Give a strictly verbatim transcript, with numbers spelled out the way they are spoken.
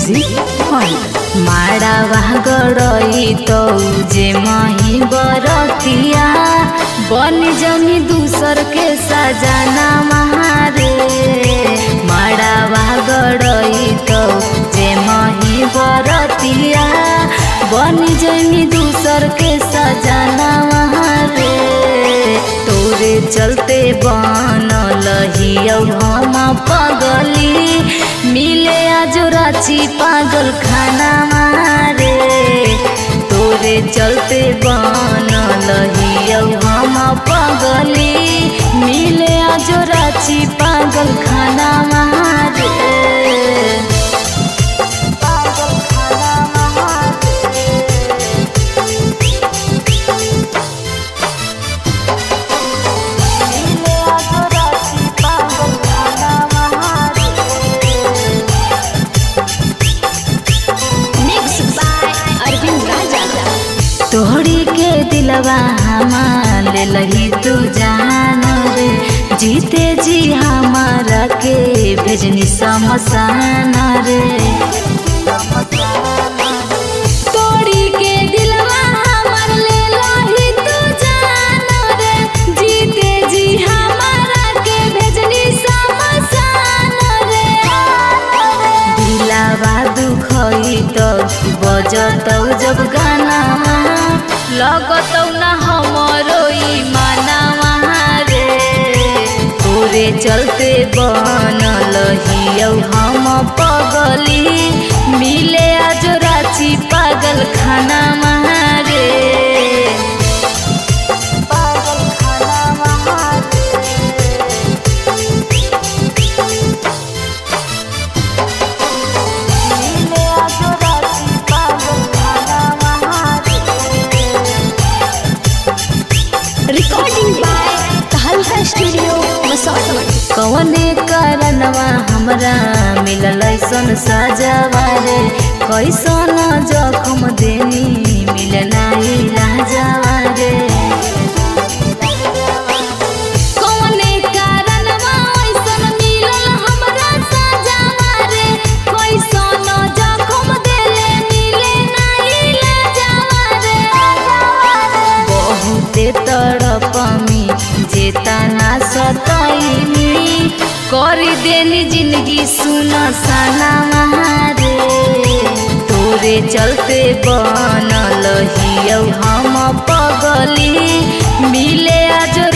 Music point. माड़ावा गड़ई तो जे मही बरतिया बन जमी दूसर के सजाना महारे। माड़ावा गड़ई तो जे मही बरतिया बन जमी दूसर के सजाना महारे। तोरे चलते बनल हियौ हम पगली मिले आज राची पागल खाना मारे। तोरे चलते बनल हियौ हम पगली मिले आज राची पागल खाना मारे। तोहरी के दिलवा हमार ले लही तू जान रे। जीते जी हमारा के भेजनी समसान रे। तोहरी के दिलवा हमार ले लही तू जान रे। जीते जी हमारा के भेजनी समसान रे। दिलवा दुखई तो बजतौ जब गाना लगतौ ना हमरो माना रे। तोरे चलते बनल हियौ हम पगली मिले आज राची पागल खाना मारे। Recording by Tahalka studio Masaurhi. कौने कारणवा हमरा मिलल ऐसन सजावा रे। कैसन जखम देनी मिलना इलाजवा रे। कौने कारणवा ऐसन मिलल हमरा सजावा रे। कैसन जखम देले मिले ना इलाजवा रे। बहुते तड़पमी जेता ना सताईनी करी देनी जिंदगी सुना साना मारे। तोरे चलते बनल हियौ हम पगली मिले आज